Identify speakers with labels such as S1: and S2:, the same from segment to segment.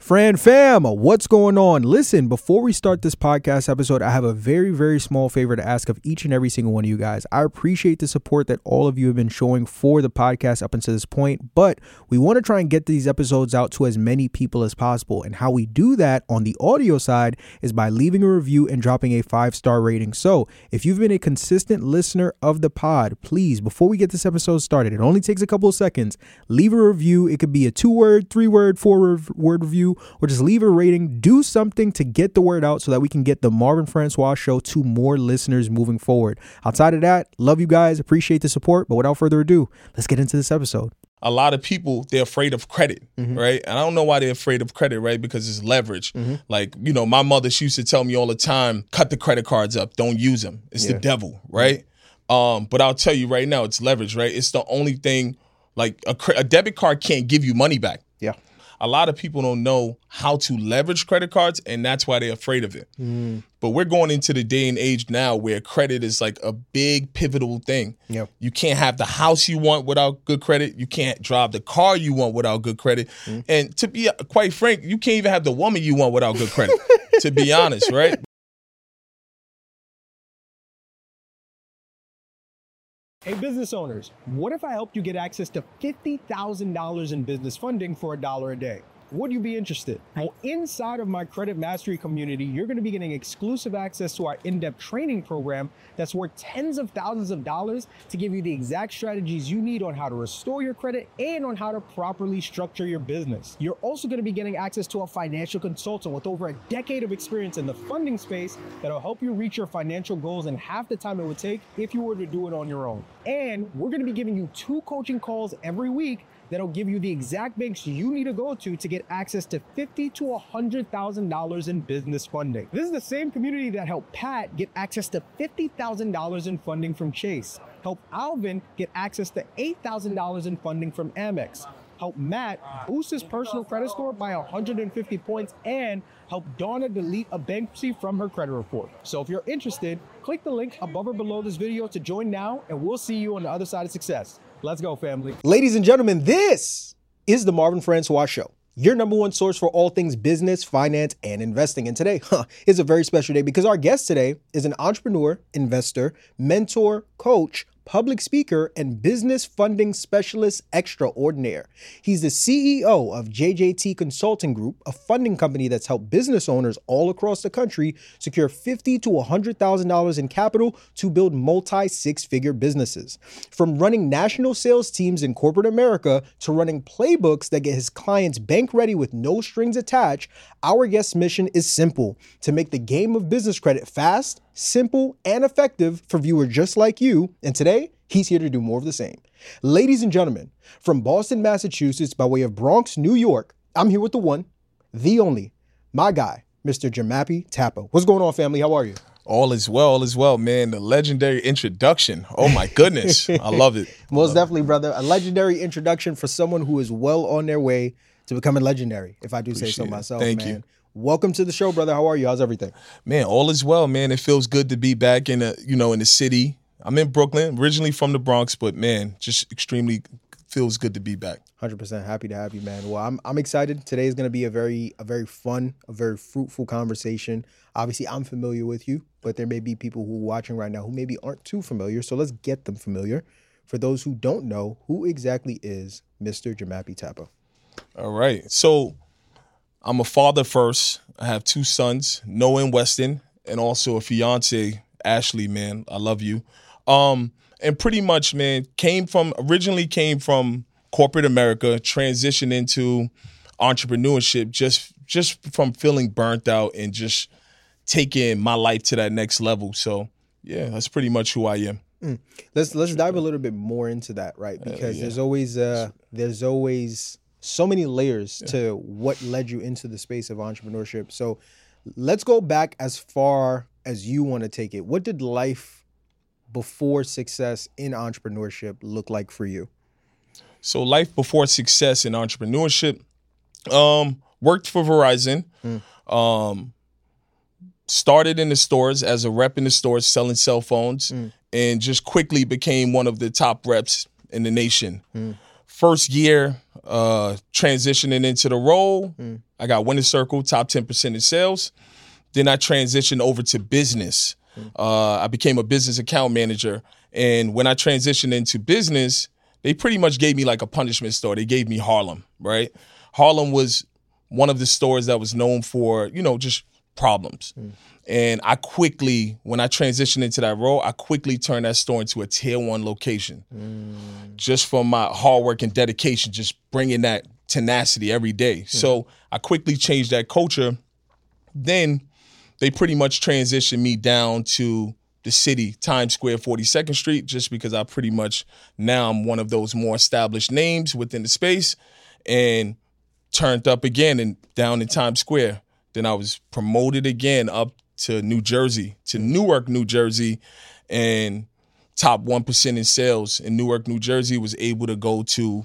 S1: Fam, what's going on? Listen, before we start this podcast episode, I have a very, very small favor to ask of each and every single one of you guys. I appreciate the support that all of you have been showing for the podcast up until this point, but we want to try and get these episodes out to as many people as possible. And how we do that on the audio side is by leaving a review and dropping a 5-star rating. So if you've been a consistent listener of the pod, please, before we get this episode started, it only takes a couple of seconds, leave a review. It could be a 2-word, 3-word, 4-word review, or just leave a rating. Do something to get the word out so that we can get the Marvin Francois Show to more listeners moving forward. Outside of that, love you guys, appreciate the support, but without further ado, let's get into this episode.
S2: A lot of people, they're afraid of credit, right? And I don't know why they're afraid of credit, right? Because it's leverage. Like, you know, my mother, she used to tell me all the time, cut the credit cards up, don't use them. It's the devil, right? But I'll tell you right now, it's leverage, right? It's the only thing, like a debit card can't give you money back.
S1: Yeah.
S2: A lot of people don't know how to leverage credit cards, and that's why they're afraid of it. But we're going into the day and age now where credit is like a big pivotal thing.
S1: Yep.
S2: You can't have the house you want without good credit. You can't drive the car you want without good credit. And to be quite frank, you can't even have the woman you want without good credit, to be honest, right?
S3: Hey, business owners, what if I helped you get access to $50,000 in business funding for $1 a day? Would you be interested? Well, inside of my Credit Mastery community, you're going to be getting exclusive access to our in-depth training program that's worth tens of thousands of dollars to give you the exact strategies you need on how to restore your credit and on how to properly structure your business. You're also going to be getting access to a financial consultant with over a decade of experience in the funding space that'll help you reach your financial goals in half the time it would take if you were to do it on your own. And we're going to be giving you 2 coaching calls every week that'll give you the exact banks you need to go to get access to $50,000 to $100,000 in business funding. This is the same community that helped Pat get access to $50,000 in funding from Chase, helped Alvin get access to $8,000 in funding from Amex, helped Matt boost his personal credit score by 150 points, and helped Donna delete a bankruptcy from her credit report. So if you're interested, click the link above or below this video to join now, and we'll see you on the other side of success. Let's go, family.
S1: Ladies and gentlemen, this is the Marvin Francois Show, your number one source for all things business, finance, and investing. And today is a very special day because our guest today is an entrepreneur, investor, mentor, coach, public speaker, and business funding specialist extraordinaire. He's the CEO of JJT Consulting Group, a funding company that's helped business owners all across the country secure $50,000 to $100,000 in capital to build multi-six-figure businesses. From running national sales teams in corporate America to running playbooks that get his clients bank ready with no strings attached, our guest's mission is simple: to make the game of business credit fast, simple, and effective for viewers just like you. And today, he's here to do more of the same. Ladies and gentlemen, from Boston, Massachusetts, by way of Bronx, New York, I'm here with the one, the only, my guy, Mr. Jamapi Tapa. What's going on, family? How are you?
S2: All is well, man. The legendary introduction. Oh, my goodness. I love it.
S1: Most definitely, brother. A legendary introduction for someone who is well on their way to becoming legendary, if I do say so myself.
S2: Thank
S1: man.
S2: you.
S1: Welcome to the show, brother. How are you? How's everything?
S2: Man, all is well, man. It feels good to be back in the city. I'm in Brooklyn, originally from the Bronx, but man, just extremely feels good to be back.
S1: 100% happy to have you, man. Well, I'm excited. Today is going to be a very fun, a very fruitful conversation. Obviously, I'm familiar with you, but there may be people who are watching right now who maybe aren't too familiar. So let's get them familiar. For those who don't know, who exactly is Mr. Jamapi Tapa?
S2: All right. So I'm a father first. I have 2 sons, Noah and Weston, and also a fiance, Ashley, man. I love you. And pretty much, man, originally came from corporate America, transitioned into entrepreneurship just from feeling burnt out and just taking my life to that next level. So yeah, that's pretty much who I am.
S1: Let's dive a little bit more into that, right? Because there's always so many layers to what led you into the space of entrepreneurship. So let's go back as far as you want to take it. What did life before success in entrepreneurship look like for you?
S2: So life before success in entrepreneurship, worked for Verizon, started in the stores as a rep in the stores selling cell phones, and just quickly became one of the top reps in the nation. first year transitioning into the role, I got Winner's Circle, top 10% in sales. Then I transitioned over to business. I became a business account manager. And when I transitioned into business, they pretty much gave me like a punishment store. They gave me Harlem, right? Harlem was one of the stores that was known for, just problems. And I quickly, when I transitioned into that role, I quickly turned that store into a tier 1 location. Just from my hard work and dedication, just bringing that tenacity every day. So I quickly changed that culture. Then they pretty much transitioned me down to the city, Times Square, 42nd Street, just because I pretty much, now I'm one of those more established names within the space, and turned up again and down in Times Square. Then I was promoted again up to New Jersey, to Newark, New Jersey, and top 1% in sales in Newark, New Jersey. Was able to go to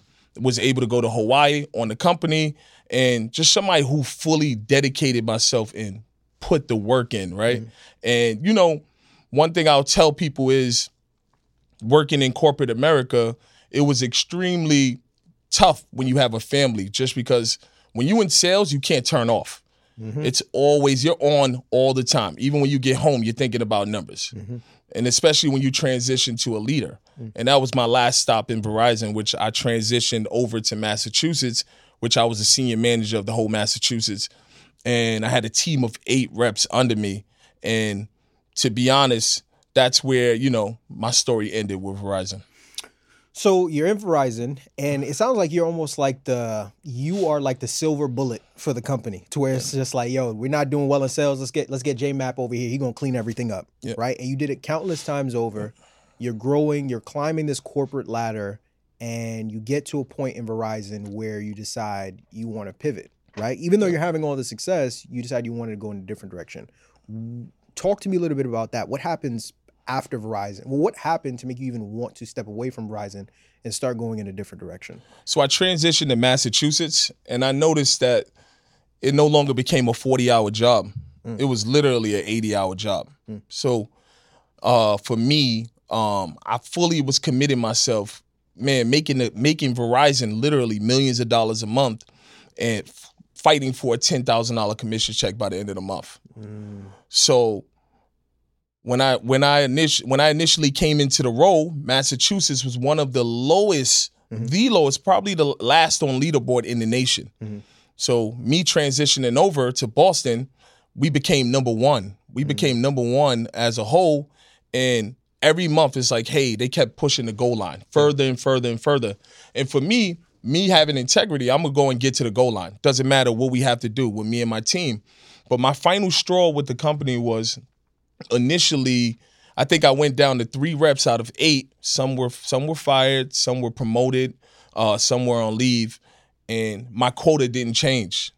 S2: Hawaii on the company, and just somebody who fully dedicated myself and put the work in, right? And one thing I'll tell people is, working in corporate America, it was extremely tough when you have a family, just because when you in sales, you can't turn off. It's always, you're on all the time. Even when you get home, you're thinking about numbers. And especially when you transition to a leader. And that was my last stop in Verizon, which I transitioned over to Massachusetts, which I was a senior manager of the whole Massachusetts. And I had a team of 8 reps under me. And to be honest, that's where, my story ended with Verizon.
S1: So you're in Verizon, and it sounds like you're almost like you are like the silver bullet for the company, to where it's just like, yo, we're not doing well in sales. Let's get J-Map over here. He's gonna clean everything up, right? And you did it countless times over. You're growing, you're climbing this corporate ladder, and you get to a point in Verizon where you decide you want to pivot, right? Even though you're having all the success, you decide you wanted to go in a different direction. Talk to me a little bit about that. What happens after Verizon? Well, what happened to make you even want to step away from Verizon and start going in a different direction?
S2: So I transitioned to Massachusetts, and I noticed that it no longer became a 40-hour job. It was literally an 80-hour job. So for me, I fully was committing myself, making Verizon literally millions of dollars a month, and fighting for a $10,000 commission check by the end of the month. So when I initially came into the role, Massachusetts was one of the lowest, the lowest, probably the last on leaderboard in the nation. So me transitioning over to Boston, we became number 1. We became number 1 as a whole, and every month it's like, hey, they kept pushing the goal line further and further and further. And for me having integrity, I'm gonna go and get to the goal line. Doesn't matter what we have to do with me and my team. But my final straw with the company was, initially, I think I went down to 3 reps out of 8. Some were fired, some were promoted, some were on leave, and my quota didn't change.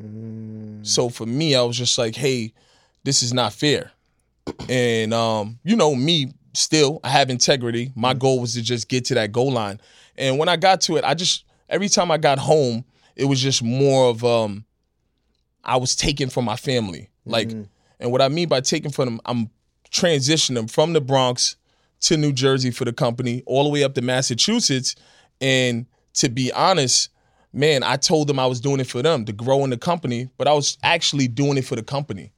S2: So for me, I was just like, hey, this is not fair. And me, still, I have integrity. My goal was to just get to that goal line. And when I got to it, every time I got home, it was just more of I was taken from my family. And what I mean by taking from them, I'm transitioning them from the Bronx to New Jersey for the company, all the way up to Massachusetts. And to be honest, man, I told them I was doing it for them, to grow in the company, but I was actually doing it for the company.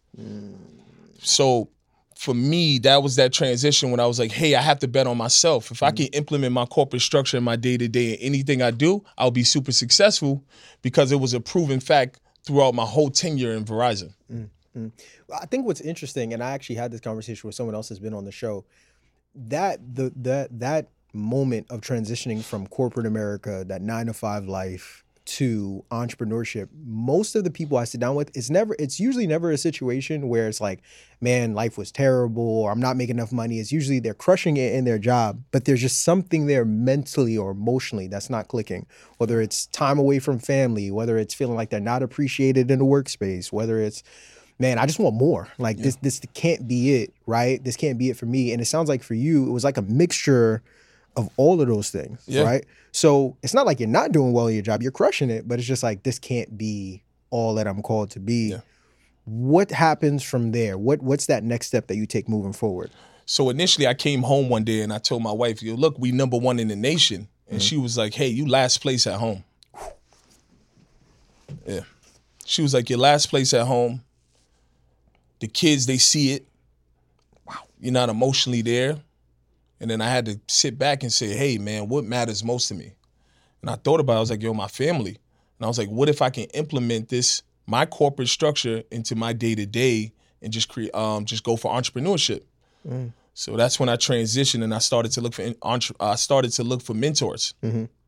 S2: So for me, that was that transition when I was like, hey, I have to bet on myself. If I can implement my corporate structure in my day-to-day and anything I do, I'll be super successful, because it was a proven fact throughout my whole tenure in Verizon.
S1: I think what's interesting, and I actually had this conversation with someone else that's been on the show, that moment of transitioning from corporate America, that 9-to-5 life, to entrepreneurship, most of the people I sit down with, it's usually never a situation where it's like, man, life was terrible, or I'm not making enough money. It's usually they're crushing it in their job, but there's just something there mentally or emotionally that's not clicking. Whether it's time away from family, whether it's feeling like they're not appreciated in the workspace, whether it's, man, I just want more. Like this can't be it, right? This can't be it for me. And it sounds like for you, it was like a mixture of all of those things, right? So it's not like you're not doing well in your job, you're crushing it, but it's just like, this can't be all that I'm called to be. What happens from there? What's that next step that you take moving forward?
S2: So initially I came home one day and I told my wife, yo, look, we number 1 in the nation. and she was like, hey, you last place at home. Yeah. She was like, your last place at home. The kids, they see it. Wow. You're not emotionally there. And then I had to sit back and say, hey, man, what matters most to me? And I thought about it. I was like, yo, my family. And I was like, what if I can implement this, my corporate structure, into my day-to-day and just go for entrepreneurship? So that's when I transitioned and I started to look for mentors.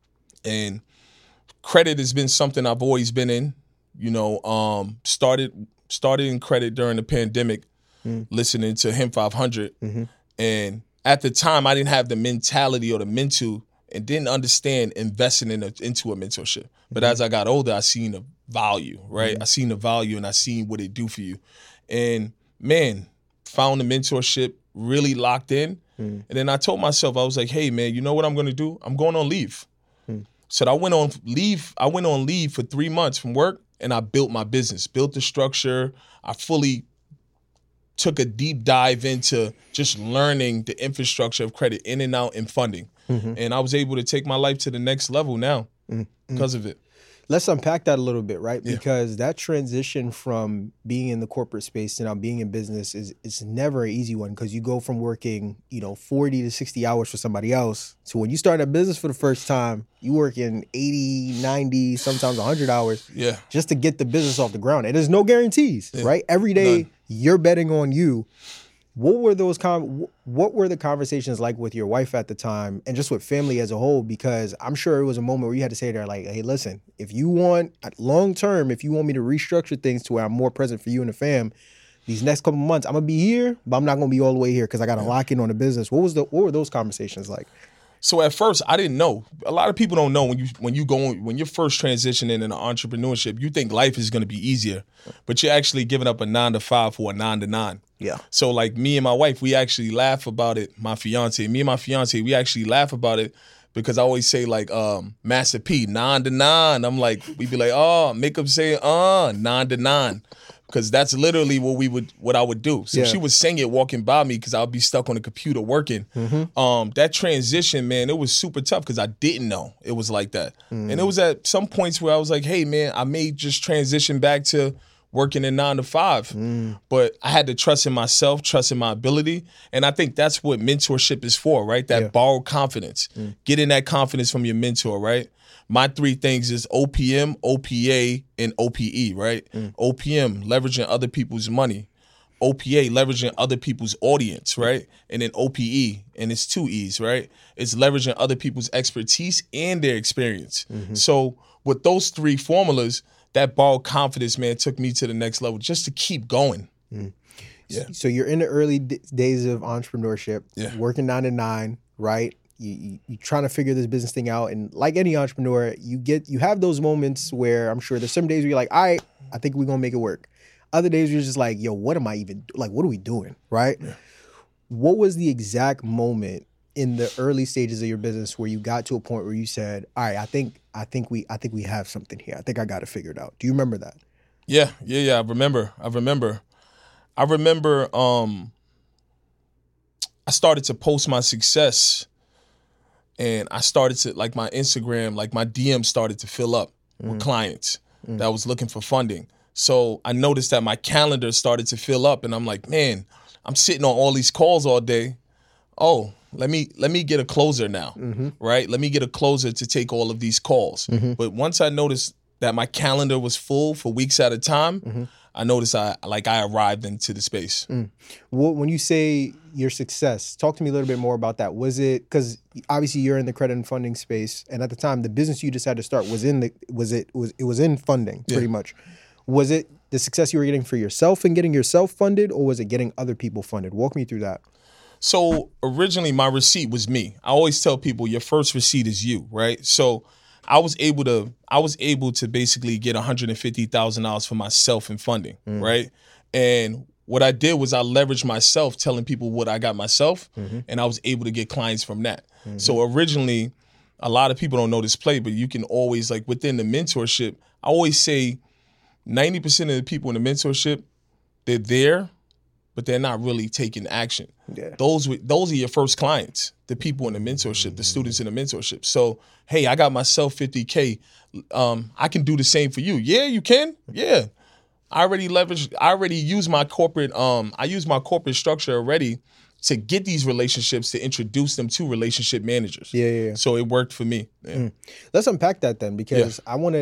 S2: And credit has been something I've always been in. You know, started in credit during the pandemic, listening to Him 500. And at the time, I didn't have the mentality or the mental and didn't understand investing into a mentorship. But as I got older, I seen the value, right? I seen the value and I seen what it do for you. And man, found the mentorship, really locked in. And then I told myself, I was like, hey man, you know what I'm gonna do? I'm going on leave. So I went on leave. I went on leave for 3 months from work and I built my business, built the structure. I fully took a deep dive into just learning the infrastructure of credit, in and out, and funding. And I was able to take my life to the next level now because of it.
S1: Let's unpack that a little bit, right?
S2: Yeah.
S1: Because that transition from being in the corporate space to now being in business is never an easy one, because you go from working, 40 to 60 hours for somebody else to when you start a business for the first time, you work in 80, 90, sometimes 100 hours just to get the business off the ground. And there's no guarantees, right? Every day you're betting on you. What were the conversations like with your wife at the time and just with family as a whole? Because I'm sure it was a moment where you had to say to her, like, hey, listen, if you want long term, if you want me to restructure things to where I'm more present for you and the fam, these next couple months, I'm gonna be here, but I'm not gonna be all the way here because I gotta lock in on the business. What were those conversations like?
S2: So at first, I didn't know. A lot of people don't know when you're first transitioning into entrepreneurship, you think life is going to be easier, but you're actually giving up a 9 to 5 for a 9 to 9.
S1: Yeah.
S2: So like me and my wife, we actually laugh about it. Me and my fiance, we actually laugh about it because I always say like Master P, 9 to 9. I'm like, we'd be like, oh, make them say 9 to 9. Because that's literally what I would do. So she would sing it walking by me because I'll be stuck on the computer working. That transition, man, it was super tough because I didn't know it was like that. And it was at some points where I was like, hey, man, I may just transition back to working in 9 to 5. But I had to trust in myself, trust in my ability. And I think that's what mentorship is for, right? That borrowed confidence. Getting that confidence from your mentor, right? My 3 things is OPM, OPA, and OPE, right? OPM, leveraging other people's money. OPA, leveraging other people's audience, right? And then OPE, and it's 2 E's, right? It's leveraging other people's expertise and their experience. So with those 3 formulas, that borrowed confidence, man, took me to the next level just to keep going. Yeah.
S1: So you're in the early days of entrepreneurship, working 9 to 9, right? You trying to figure this business thing out, and like any entrepreneur, you have those moments where I'm sure there's some days where you're like, all right, I think we're gonna make it work. Other days you're just like, yo, what am I even like? What are we doing, right? Yeah. What was the exact moment in the early stages of your business where you got to a point where you said, all right, I think we have something here. I think I got it figured out. Do you remember that?
S2: Yeah. I remember. I started to post my success. And I started to, like my Instagram, like my DM started to fill up with clients that was looking for funding. So I noticed that my calendar started to fill up and I'm like, man, I'm sitting on all these calls all day. Oh, let me get a closer now, right? Let me get a closer to take all of these calls. But once I noticed that my calendar was full for weeks at a time, I noticed I arrived into the space.
S1: When you say your success, talk to me a little bit more about that. Was it, because obviously you're in the credit and funding space, and at the time the business you decided to start was in funding pretty much. Was it the success you were getting for yourself and getting yourself funded, or was it getting other people funded? Walk me through that.
S2: So originally my receipt was me. I always tell people your first receipt is you, right? So I was able to basically get $150,000 for myself in funding, right? And what I did was I leveraged myself, telling people what I got myself, and I was able to get clients from that. So originally, a lot of people don't know this play, but you can always, like within the mentorship, I always say 90% of the people in the mentorship, they're there but they're not really taking action.
S1: Yeah.
S2: Those are your first clients, the people in the mentorship, the students in the mentorship. So, hey, I got myself $50K. I can do the same for you. Yeah, you can. Yeah. I already use my corporate, I use my corporate structure already to get these relationships, to introduce them to relationship managers.
S1: Yeah.
S2: So it worked for me. Yeah.
S1: Let's unpack that then, because I want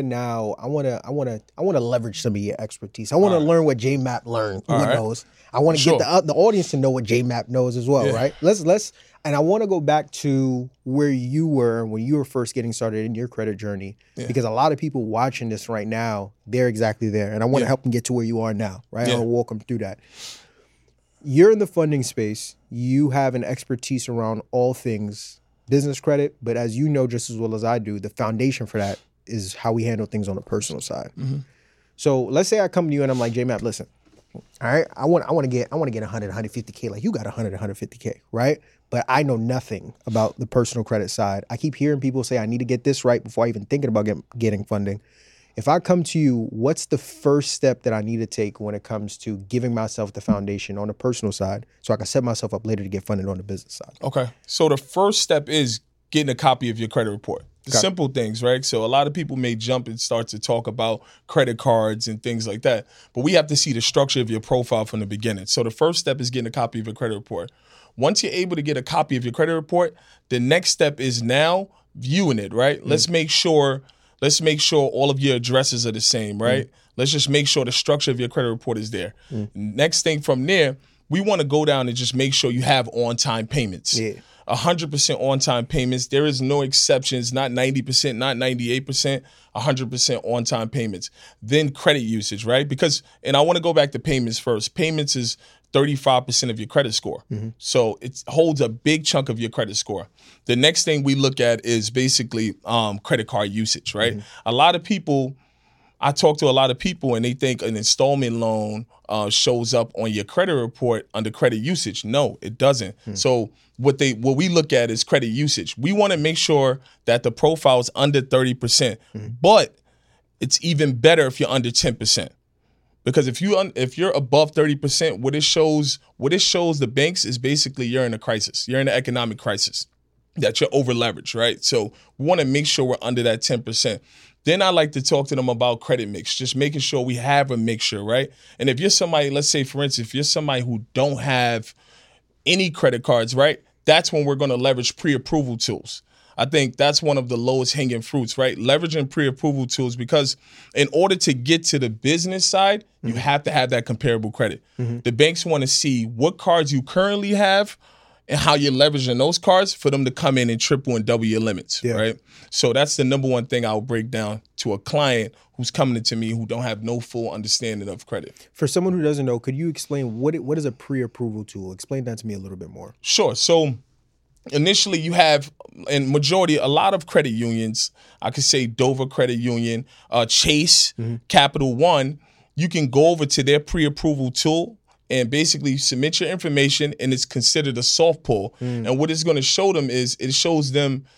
S1: to leverage some of your expertise. I want to learn what JMap knows. I want to get the audience to know what JMap knows as well, right? And I want to go back to where you were when you were first getting started in your credit journey, because a lot of people watching this right now, they're exactly there, and I want to help them get to where you are now, right? I want to walk them through that. You're in the funding space. You have an expertise around all things business credit, but as you know just as well as I do, the foundation for that is how we handle things on the personal side. Mm-hmm. So let's say I come to you and I'm like, JMap, listen, all right, I want to get 100, 150K, like you got 100, 150K, right? But I know nothing about the personal credit side. I keep hearing people say I need to get this right before I even thinking about getting funding. If I come to you, what's the first step that I need to take when it comes to giving myself the foundation on the personal side so I can set myself up later to get funded on the business side?
S2: Okay. So the first step is getting a copy of your credit report. The simple things, right? So a lot of people may jump and start to talk about credit cards and things like that, but we have to see the structure of your profile from the beginning. So the first step is getting a copy of your credit report. Once you're able to get a copy of your credit report, the next step is now viewing it, right? Mm-hmm. Let's make sure all of your addresses are the same, right? Mm-hmm. Let's just make sure the structure of your credit report is there. Mm-hmm. Next thing from there, we want to go down and just make sure you have on-time payments. Yeah. 100% on-time payments. There is no exceptions, not 90%, not 98%, 100% on-time payments. Then credit usage, right? And I want to go back to payments first. Payments is 35% of your credit score. Mm-hmm. So it holds a big chunk of your credit score. The next thing we look at is basically credit card usage, right? Mm-hmm. I talk to a lot of people and they think an installment loan shows up on your credit report under credit usage. No, it doesn't. So what we look at is credit usage. We want to make sure that the profile is under 30%, but it's even better if you're under 10%. Because if you're above 30%, what it shows the banks is basically you're in a crisis. You're in an economic crisis, that you're over leveraged, right? So we want to make sure we're under that 10%. Then I like to talk to them about credit mix, just making sure we have a mixture, right? And if you're somebody, let's say, for instance, if you're somebody who don't have any credit cards, right? That's when we're going to leverage pre-approval tools. I think that's one of the lowest hanging fruits, right? Leveraging pre-approval tools, because in order to get to the business side, you have to have that comparable credit. Mm-hmm. The banks want to see what cards you currently have and how you're leveraging those cards for them to come in and triple and double your limits, right? So that's the number one thing I'll break down to a client who's coming to me who don't have no full understanding of credit.
S1: For someone who doesn't know, could you explain what is a pre-approval tool? Explain that to me a little bit more.
S2: Sure. So initially you have, in majority, a lot of credit unions, I could say Dover Credit Union, Chase, Capital One, you can go over to their pre-approval tool and basically submit your information, and it's considered a soft pull. And what it's going to show them is it shows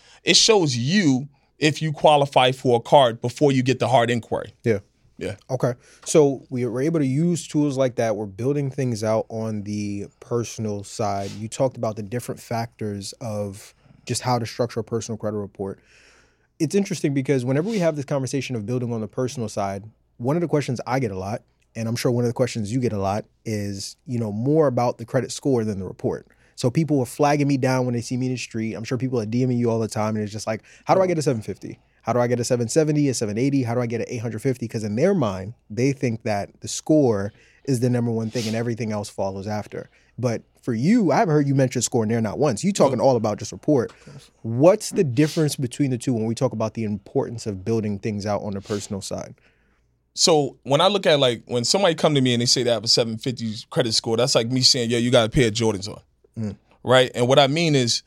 S2: you if you qualify for a card before you get the hard inquiry.
S1: Yeah.
S2: Yeah.
S1: Okay. So we were able to use tools like that. We're building things out on the personal side. You talked about the different factors of just how to structure a personal credit report. It's interesting because whenever we have this conversation of building on the personal side, one of the questions I get a lot, and I'm sure one of the questions you get a lot, is, more about the credit score than the report. So people are flagging me down when they see me in the street. I'm sure people are DMing you all the time, and it's just like, how do I get a 750? How do I get a 770, a 780? How do I get an 850? Because in their mind, they think that the score is the number one thing and everything else follows after. But for you, I haven't heard you mention score in there not once. You talking all about just report. What's the difference between the two when we talk about the importance of building things out on the personal side?
S2: So when I look at, like, when somebody come to me and they say they have a 750 credit score, that's like me saying, yo, you got a pair of Jordans on, right? And what I mean is,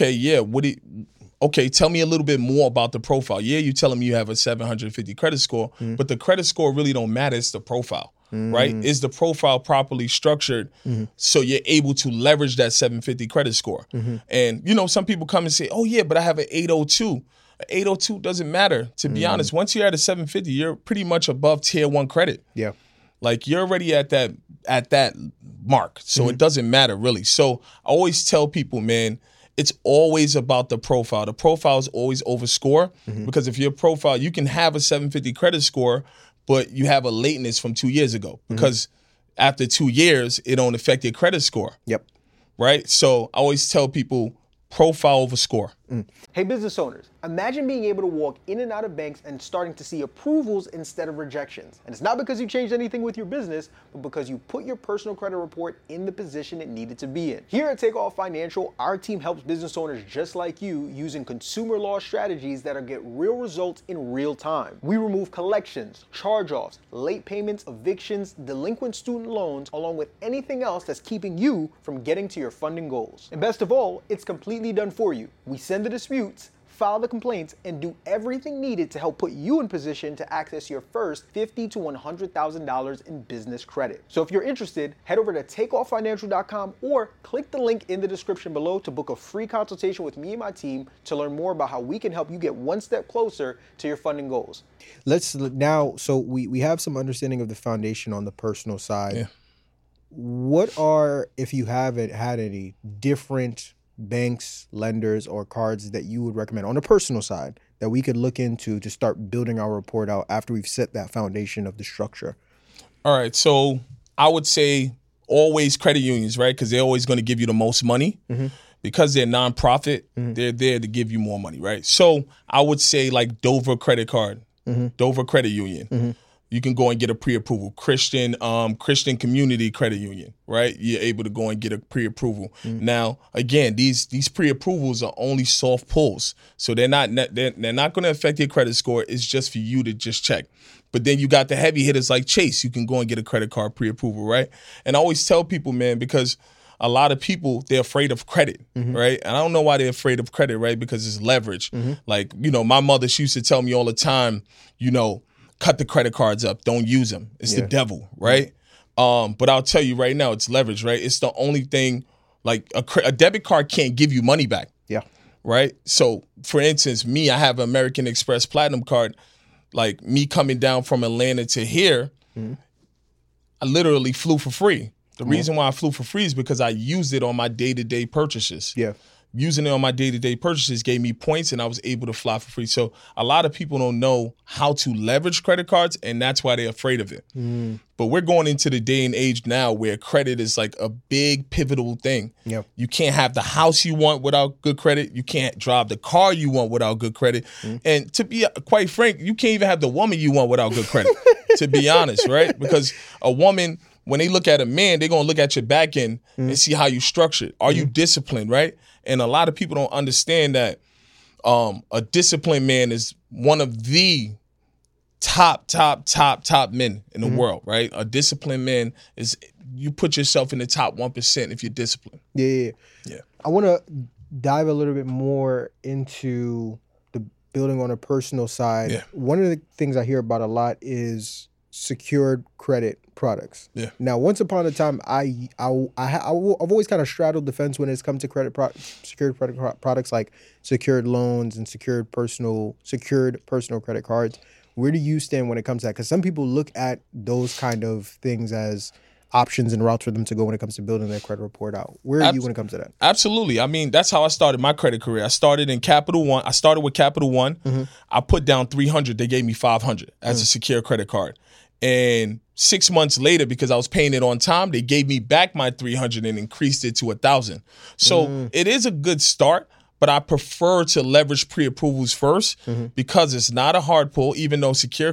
S2: okay, tell me a little bit more about the profile. Yeah, you tell them you have a 750 credit score, but the credit score really don't matter. It's the profile, right? Is the profile properly structured so you're able to leverage that 750 credit score? And, some people come and say, oh, yeah, but I have an 802. 802 doesn't matter. To be honest, once you're at a 750, you're pretty much above tier 1 credit.
S1: Yeah.
S2: Like, you're already at that mark. So it doesn't matter really. So I always tell people, man, it's always about the profile. The profile is always over score because if your profile, you can have a 750 credit score, but you have a lateness from 2 years ago because after 2 years, it don't affect your credit score.
S1: Yep.
S2: Right? So I always tell people profile over score.
S1: Hey, business owners, imagine being able to walk in and out of banks and starting to see approvals instead of rejections. And it's not because you changed anything with your business, but because you put your personal credit report in the position it needed to be in. Here at Takeoff Financial, our team helps business owners just like you using consumer law strategies that'll get real results in real time. We remove collections, charge-offs, late payments, evictions, delinquent student loans, along with anything else that's keeping you from getting to your funding goals. And best of all, it's completely done for you. We send the disputes, file the complaints, and do everything needed to help put you in position to access your first $50,000 to $100,000 in business credit. So if you're interested, head over to takeoffinancial.com or click the link in the description below to book a free consultation with me and my team to learn more about how we can help you get one step closer to your funding goals. Let's now, so we have some understanding of the foundation on the personal side.
S2: Yeah.
S1: What are, if you haven't had any, different banks, lenders, or cards that you would recommend on the personal side that we could look into to start building our report out after we've set that foundation of the structure?
S2: All right. So I would say always credit unions, right? Because they're always going to give you the most money. Because they're nonprofit, they're there to give you more money, right? So I would say like Dover Credit Card, Dover Credit Union. You can go and get a pre-approval. Christian Community Credit Union, right? You're able to go and get a pre-approval. Now, again, these pre-approvals are only soft pulls, so they're not going to affect your credit score. It's just for you to just check. But then you got the heavy hitters like Chase. You can go and get a credit card pre-approval, right? And I always tell people, man, because a lot of people, they're afraid of credit, right? And I don't know why they're afraid of credit, right? Because it's leverage. Like, my mother, she used to tell me all the time, cut the credit cards up. Don't use them. It's the devil, right? But I'll tell you right now, it's leverage, right? It's the only thing, like a debit card can't give you money back.
S1: Yeah.
S2: Right? So, for instance, me, I have an American Express Platinum card. Like, me coming down from Atlanta to here, I literally flew for free. The reason why I flew for free is because I used it on my day-to-day purchases.
S1: Yeah.
S2: Using it on my day-to-day purchases gave me points, and I was able to fly for free. So a lot of people don't know how to leverage credit cards, and that's why they're afraid of it. But we're going into the day and age now where credit is like a big pivotal thing.
S1: Yep.
S2: You can't have the house you want without good credit. You can't drive the car you want without good credit. And to be quite frank, you can't even have the woman you want without good credit, to be honest, right? Because a woman, when they look at a man, they're going to look at your back end and see how you structured. Are you disciplined, right? And a lot of people don't understand that a disciplined man is one of the top men in the world, right? A disciplined man is, you put yourself in the top 1% if you're disciplined.
S1: Yeah. I want to dive a little bit more into the building on a personal side.
S2: Yeah.
S1: One of the things I hear about a lot is secured credit products.
S2: Yeah.
S1: Now, once upon a time, I've always kind of straddled the fence when it's come to secured credit products like secured loans and secured personal credit cards. Where do you stand when it comes to that? Because some people look at those kind of things as options and routes for them to go when it comes to building their credit report out. Where are you when it comes to that?
S2: Absolutely. I mean, that's how I started my credit career. I started in Capital One. I started with Capital One. I put down $300. They gave me $500 as a secure credit card. And 6 months later, because I was paying it on time, they gave me back my $300 and increased it to $1,000. So it is a good start, but I prefer to leverage pre-approvals first because it's not a hard pull, even though secure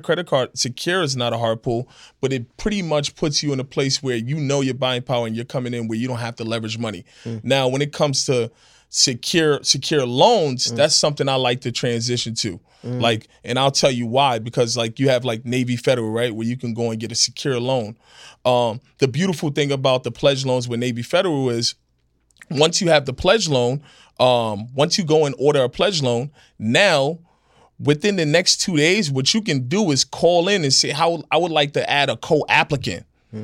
S2: is not a hard pull, but it pretty much puts you in a place where you know your buying power and you're coming in where you don't have to leverage money. Now, when it comes to secure loans, that's something I like to transition to. Like, and I'll tell you why, because like you have like Navy Federal, right, where you can go and get a secure loan. The beautiful thing about the pledge loans with Navy Federal is once you have the pledge loan, once you go and order a pledge loan, now within the next 2 days, what you can do is call in and say, how I would like to add a co-applicant.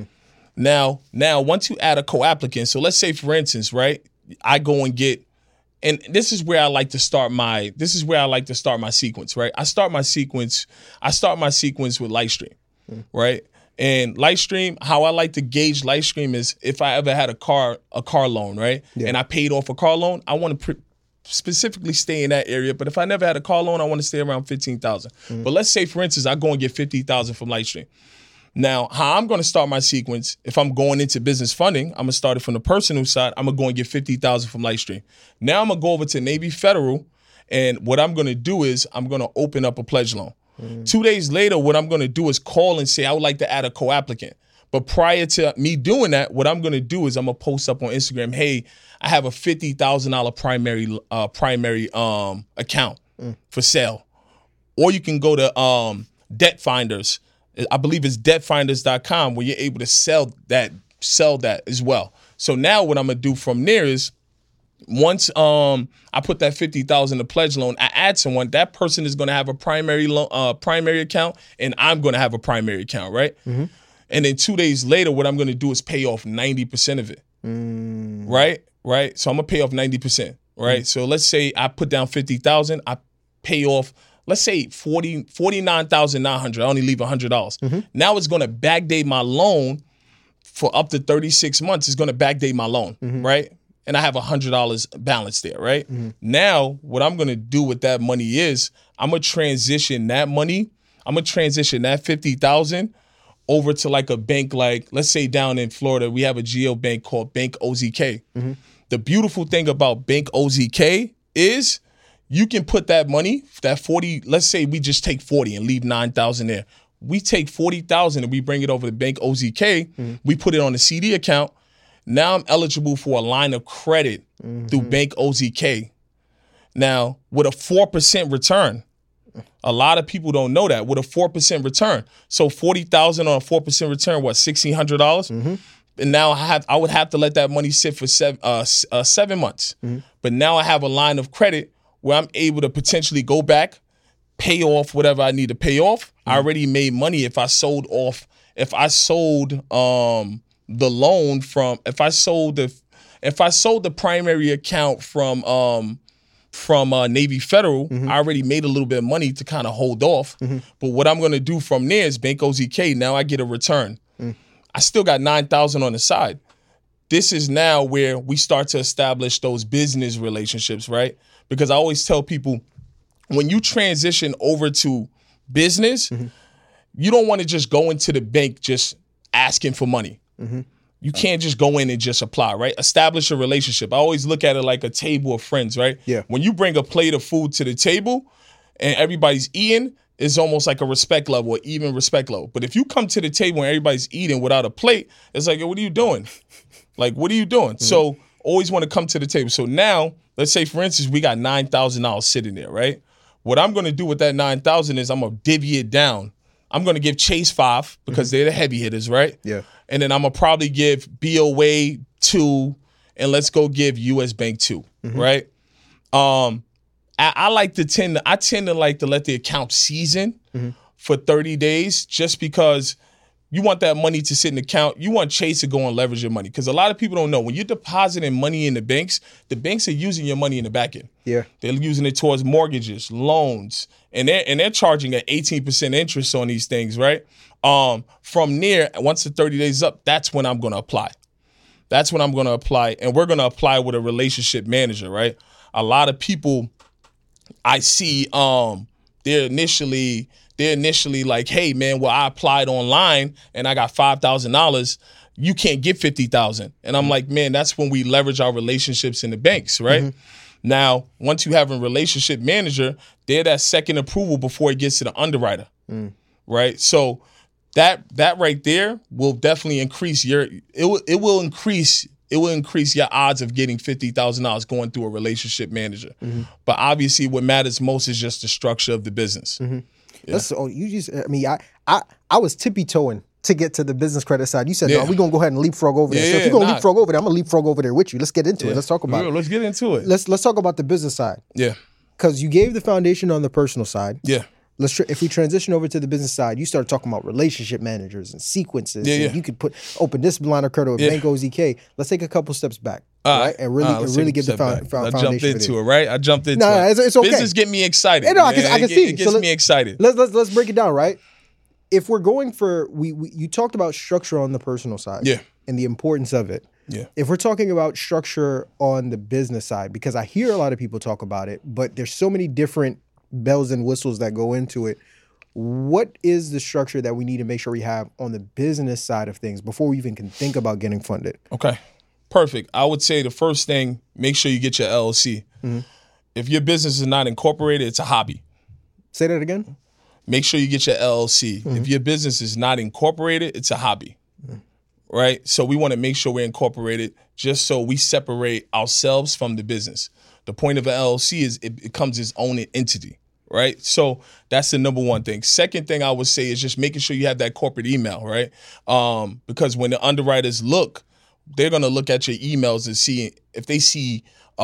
S2: Now, once you add a co-applicant, so let's say for instance, right, I go and get, and this is where I like to start my sequence, right? I start my sequence with Lightstream, right? And Lightstream, how I like to gauge Lightstream is if I ever had a car loan, right?
S1: Yeah.
S2: And I paid off a car loan, I want to specifically stay in that area. But if I never had a car loan, I want to stay around 15,000. But let's say, for instance, I go and get 50,000 from Lightstream. Now, how I'm going to start my sequence, if I'm going into business funding, I'm going to start it from the personal side. I'm going to go and get 50,000 from Lightstream. Now I'm going to go over to Navy Federal, and what I'm going to do is I'm going to open up a pledge loan. 2 days later, what I'm going to do is call and say I would like to add a co-applicant. But prior to me doing that, what I'm going to do is I'm going to post up on Instagram, hey, I have a $50,000 primary account for sale. Or you can go to Debt Finders. I believe it's debtfinders.com where you're able to sell that as well. So now what I'm gonna do from there is once I put that 50,000 in pledge loan, I add someone. That person is gonna have a primary account, and I'm gonna have a primary account, right? And then 2 days later, what I'm gonna do is pay off 90% of it, right? So I'm gonna pay off 90%, right? So let's say I put down 50,000, I pay off. Let's say $49,900. I only leave $100. Now it's going to backdate my loan for up to 36 months. It's going to backdate my loan, right? And I have $100 balance there, right? Now, what I'm going to do with that money is I'm going to transition that money. I'm going to transition that 50,000 over to like a bank, like let's say down in Florida, we have a geo bank called Bank OZK. The beautiful thing about Bank OZK is you can put that money, that 40, let's say we just take 40 and leave 9,000 there. We take 40,000 and we bring it over to Bank OZK. We put it on a CD account. Now I'm eligible for a line of credit through Bank OZK. Now, with a 4% return, a lot of people don't know that, with a 4% return. So 40,000 on a 4% return, what, $1,600? And now I would have to let that money sit for 7 months. But now I have a line of credit where I'm able to potentially go back, pay off whatever I need to pay off. I already made money if I sold the loan from, if I sold the primary account from Navy Federal, I already made a little bit of money to kind of hold off. But what I'm going to do from there is Bank OZK, now I get a return. I still got 9,000 on the side. This is now where we start to establish those business relationships, right? Because I always tell people, when you transition over to business, you don't want to just go into the bank just asking for money. You can't just go in and just apply, right? Establish a relationship. I always look at it like a table of friends, right?
S1: Yeah.
S2: When you bring a plate of food to the table and everybody's eating, it's almost like a respect level, or even respect level. But if you come to the table and everybody's eating without a plate, it's like, what are you doing? Like, what are you doing? So always want to come to the table. So now, let's say, for instance, we got $9,000 sitting there, right? What I'm going to do with that $9,000 is I'm going to divvy it down. I'm going to give Chase 5 because they're the heavy hitters, right?
S1: Yeah.
S2: And then I'm going to probably give BOA 2, and let's go give US Bank 2, right? I tend to like to let the account season for 30 days just because you want that money to sit in the account. You want Chase to go and leverage your money, because a lot of people don't know, when you're depositing money in the banks are using your money in the back end.
S1: Yeah.
S2: They're using it towards mortgages, loans, and they're charging an 18% interest on these things, right? From there, once the 30 days up, that's when I'm going to apply. That's when I'm going to apply, and we're going to apply with a relationship manager, right? A lot of people I see, they're initially like, hey man, well, I applied online and I got $5,000. You can't get $50,000. And I'm like, man, that's when we leverage our relationships in the banks, right? Now, once you have a relationship manager, they're that second approval before it gets to the underwriter, right? So that right there will definitely increase it will increase your odds of getting $50,000 going through a relationship manager. But obviously what matters most is just the structure of the business.
S1: I was tippy-toeing to get to the business credit side. You said, no, we're going to go ahead and leapfrog over there. So if you're going to leapfrog over there, I'm going to leapfrog over there with you. Let's get into it. Let's talk about it.
S2: Let's get into it.
S1: Let's talk about the business side.
S2: Yeah.
S1: Because you gave the foundation on the personal side.
S2: Yeah.
S1: If we transition over to the business side, you start talking about relationship managers and sequences.
S2: Yeah.
S1: You could open this line of credit with Bank OZK. Let's take a couple steps back, right? And really get the foundation.
S2: I jumped into it, right? I jumped into
S1: it. It's okay.
S2: Business get me excited.
S1: I can see.
S2: It gets me excited.
S1: Let's break it down, right? if we're going for you talked about structure on the personal side,
S2: Yeah.
S1: and the importance of it.
S2: Yeah.
S1: If we're talking about structure on the business side, because I hear a lot of people talk about it, but there's so many different bells and whistles that go into it. What is the structure that we need to make sure we have on the business side of things before we even can think about getting funded?
S2: Okay. Perfect. I would say the first thing, make sure you get your LLC. If your business is not incorporated, it's a hobby.
S1: Say that again.
S2: Make sure you get your LLC. If your business is not incorporated, it's a hobby. Right? So we want to make sure we're incorporated just so we separate ourselves from the business. The point of an LLC is it becomes its own entity. Right? So that's the number one thing. Second thing I would say is just making sure you have that corporate email, right? Because when the underwriters look, they're going to look at your emails and see if they see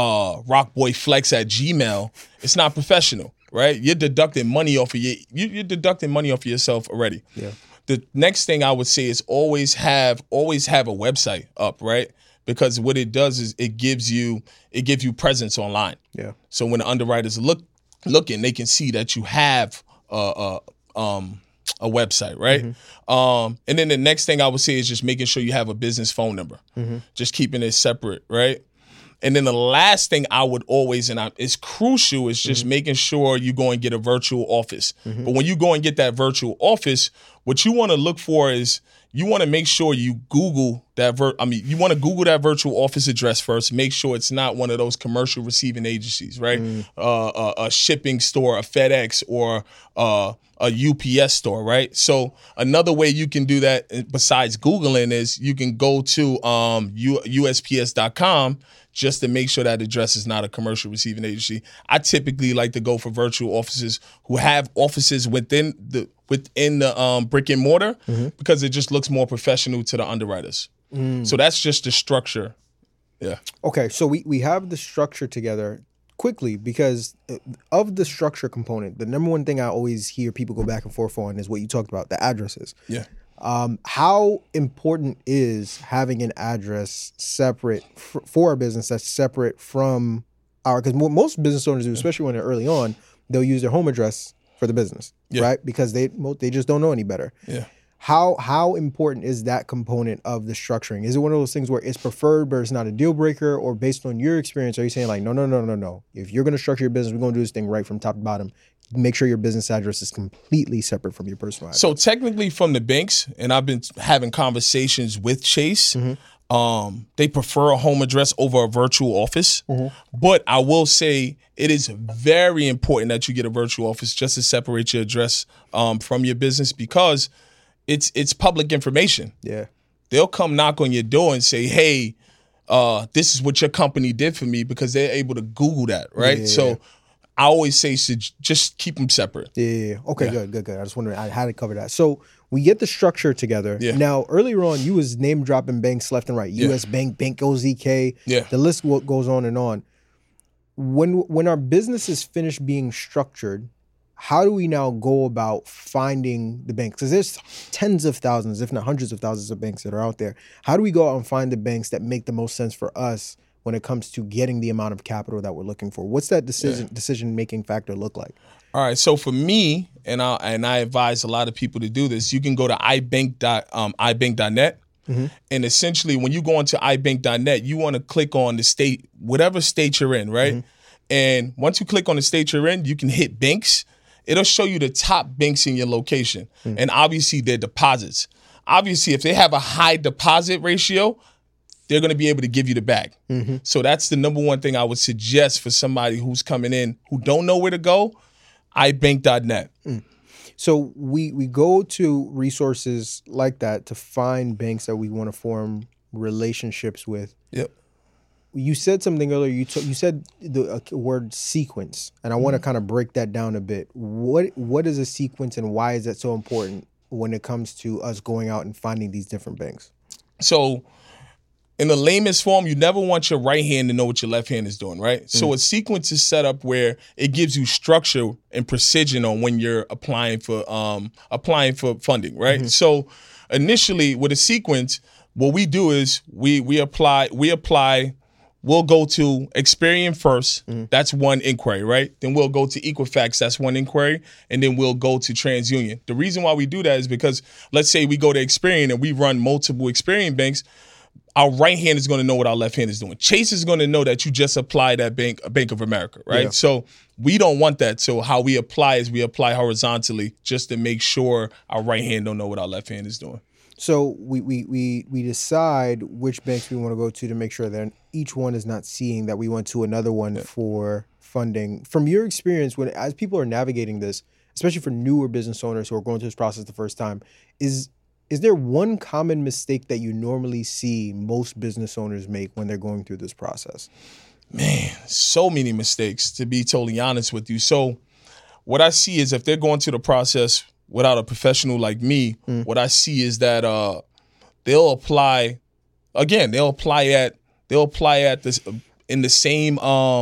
S2: rockboyflex@gmail, it's not professional, right? You're deducting money off of you're deducting money off of yourself already.
S1: Yeah.
S2: The next thing I would say is always have a website up, right? Because what it does is it gives you presence online.
S1: Yeah.
S2: So when the underwriters looking, they can see that you have a website, right? And then the next thing I would say is just making sure you have a business phone number, just keeping it separate, right? And then the last thing I would always, and it's crucial, is just making sure you go and get a virtual office. But when you go and get that virtual office, what you want to look for is you want to make sure you Google that you want to Google that virtual office address first. Make sure it's not one of those commercial receiving agencies, right? A shipping store, a FedEx, or a UPS store, right? So another way you can do that besides Googling is you can go to USPS.com just to make sure that address is not a commercial receiving agency. I typically like to go for virtual offices who have offices within the brick and mortar because it just looks more professional to the underwriters. So that's just the structure. Yeah.
S1: Okay, so we have the structure together quickly because of the structure component. The number one thing I always hear people go back and forth on is what you talked about, the addresses.
S2: Yeah.
S1: How important is having an address separate for our business that's separate from because most business owners do, especially when they're early on, they'll use their home address for the business, right? Because they just don't know any better.
S2: Yeah.
S1: How important is that component of the structuring? Is it one of those things where it's preferred but it's not a deal breaker, or based on your experience, are you saying like, no. If you're going to structure your business, we're going to do this thing right from top to bottom. Make sure your business address is completely separate from your personal address.
S2: So technically from the banks, and I've been having conversations with Chase, they prefer a home address over a virtual office. But I will say it is very important that you get a virtual office just to separate your address from your business, because it's public information.
S1: Yeah.
S2: They'll come knock on your door and say, hey, this is what your company did for me, because they're able to Google that, right?
S1: Yeah.
S2: So I always say just keep them separate.
S1: Yeah. Okay, good. I just wondering, I had to cover that. So we get the structure together.
S2: Yeah.
S1: Now, earlier on, you was name dropping banks left and right. U.S. Bank, Banco ZK.
S2: Yeah.
S1: The list goes on and on. When our business is finished being structured, how do we now go about finding the banks? Because there's tens of thousands, if not hundreds of thousands of banks that are out there. How do we go out and find the banks that make the most sense for us when it comes to getting the amount of capital that we're looking for? What's that decision-making factor look like?
S2: All right. So for me, and I advise a lot of people to do this, you can go to ibank.net. And essentially, when you go into ibank.net, you want to click on the state, whatever state you're in, right? And once you click on the state you're in, you can hit banks. It'll show you the top banks in your location. And obviously, their deposits. Obviously, if they have a high deposit ratio, they're going to be able to give you the bag. So that's the number one thing I would suggest for somebody who's coming in who don't know where to go, ibank.net.
S1: So we go to resources like that to find banks that we want to form relationships with.
S2: Yep.
S1: You said something earlier. You said the word sequence, and I want to kind of break that down a bit. What is a sequence, and why is that so important when it comes to us going out and finding these different banks?
S2: So in the lamest form, you never want your right hand to know what your left hand is doing, right? So a sequence is set up where it gives you structure and precision on when you're applying for funding, right? So initially with a sequence, what we do is we apply we'll go to Experian first. That's one inquiry, right? Then we'll go to Equifax. That's one inquiry. And then we'll go to TransUnion. The reason why we do that is because let's say we go to Experian and we run multiple Experian banks. Our right hand is going to know what our left hand is doing. Chase is going to know that you just applied at Bank of America, right?
S1: Yeah.
S2: So we don't want that. So how we apply is we apply horizontally just to make sure our right hand don't know what our left hand is doing.
S1: So we decide which banks we want to go to make sure that each one is not seeing that we went to another one for funding. From your experience, as people are navigating this, especially for newer business owners who are going through this process the first time, is there one common mistake that you normally see most business owners make when they're going through this process?
S2: Man, so many mistakes, to be totally honest with you. So what I see is if they're going through the process without a professional like me, what I see is that they'll apply at this in the same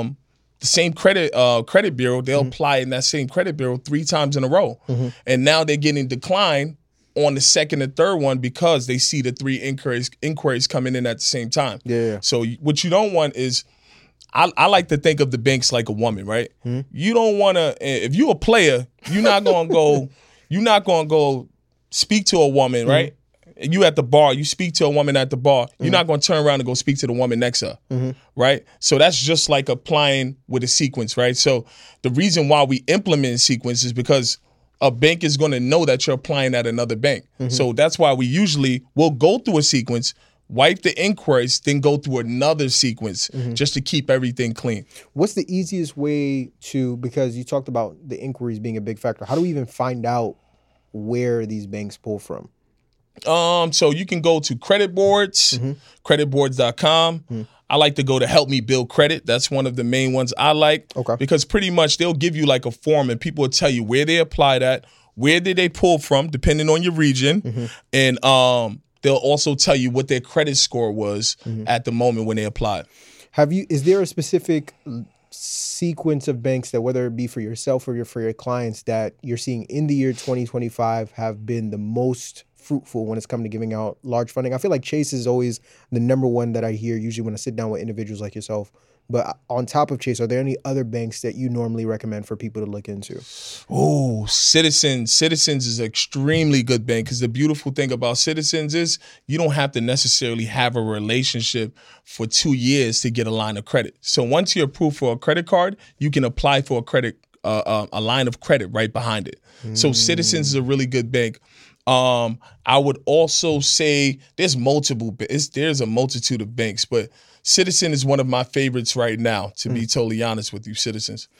S2: credit bureau. They'll apply in that same credit bureau 3 times in a row. And now they're getting declined on the second and third one because they see the 3 inquiries coming in at the same time.
S1: Yeah.
S2: So what you don't want is, I like to think of the banks like a woman, right? You don't want to, if you're a player, you're not going to go speak to a woman, right? You at the bar, you speak to a woman at the bar. You're not going to turn around and go speak to the woman next to her, right? So that's just like applying with a sequence, right? So the reason why we implement a sequence is because a bank is going to know that you're applying at another bank. So that's why we'll go through a sequence, wipe the inquiries, then go through another sequence just to keep everything clean.
S1: What's the easiest way because you talked about the inquiries being a big factor, how do we even find out where these banks pull from?
S2: So you can go to credit boards, creditboards.com. I like to go to Help Me Build Credit. That's one of the main ones I like.
S1: Okay.
S2: Because pretty much they'll give you like a form and people will tell you where they applied at, where did they pull from, depending on your region. And they'll also tell you what their credit score was at the moment when they applied.
S1: Is there a specific sequence of banks that, whether it be for yourself or for your clients, that you're seeing in the year 2025 have been the most fruitful when it's come to giving out large funding? I feel like Chase is always the number one that I hear usually when I sit down with individuals like yourself. But on top of Chase, are there any other banks that you normally recommend for people to look into?
S2: Oh, Citizens. Citizens is an extremely good bank because the beautiful thing about Citizens is you don't have to necessarily have a relationship for 2 years to get a line of credit. So once you're approved for a credit card, you can apply for a line of credit right behind it. So Citizens is a really good bank. I would also say there's a multitude of banks, but Citizen is one of my favorites right now, to be totally honest with you, Citizens.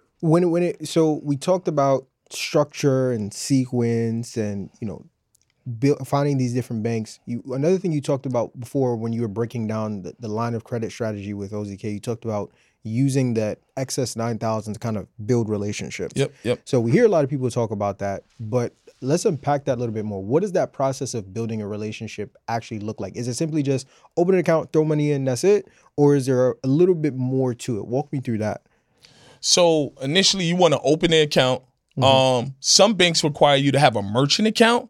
S1: So we talked about structure and sequence and, finding these different banks. Another thing you talked about before when you were breaking down the line of credit strategy with OZK, you talked about using that excess 9,000 to kind of build relationships.
S2: Yep.
S1: So we hear a lot of people talk about that, but let's unpack that a little bit more. What does that process of building a relationship actually look like? Is it simply just open an account, throw money in, that's it? Or is there a little bit more to it? Walk me through that.
S2: So initially you want to open an account. Some banks require you to have a merchant account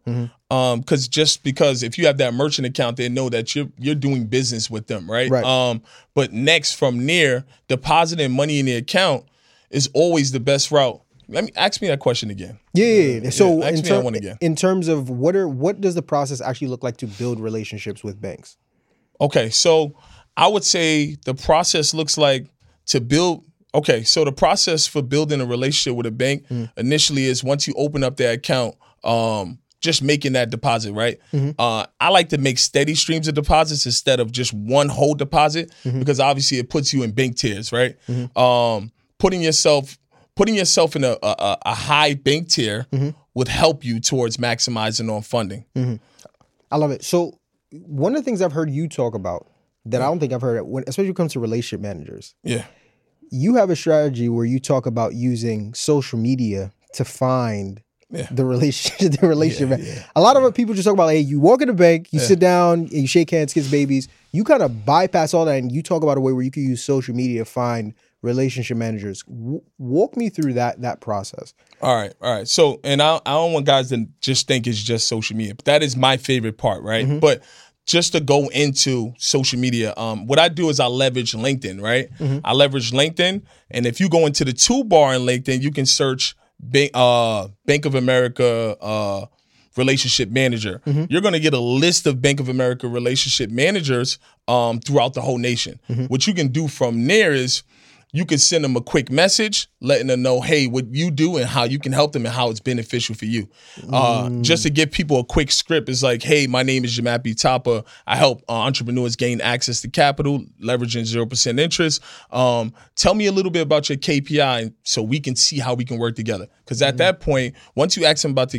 S2: because if you have that merchant account, they know that you're doing business with them, right? But next from there, depositing money in the account is always the best route. Ask me that question again.
S1: Yeah. So
S2: ask me that one again.
S1: In terms of what does the process actually look like to build relationships with banks?
S2: Okay, so I would say the process looks like to build. Okay, so the process for building a relationship with a bank initially is once you open up their account, just making that deposit, right? I like to make steady streams of deposits instead of just one whole deposit because obviously it puts you in bank tiers, right? Putting yourself in a high bank tier would help you towards maximizing on funding.
S1: I love it. So one of the things I've heard you talk about that I don't think I've heard, especially when it comes to relationship managers.
S2: Yeah.
S1: You have a strategy where you talk about using social media to find the relationship. A lot of people just talk about, hey, you walk in the bank, you sit down, you shake hands, kiss babies. You kind of bypass all that and you talk about a way where you can use social media to find relationship managers. Walk me through that process. All
S2: right. So, and I don't want guys to just think it's just social media. But that is my favorite part, right? But just to go into social media, what I do is I leverage LinkedIn, right? I leverage LinkedIn, and if you go into the toolbar in LinkedIn, you can search Bank of America relationship manager. You're going to get a list of Bank of America relationship managers throughout the whole nation. What you can do from there is you can send them a quick message letting them know, hey, what you do and how you can help them and how it's beneficial for you. Just to give people a quick script is like, hey, my name is Jamapi Tapa. I help entrepreneurs gain access to capital, leveraging 0% interest. Tell me a little bit about your KPI so we can see how we can work together. Because at that point, once you ask them about their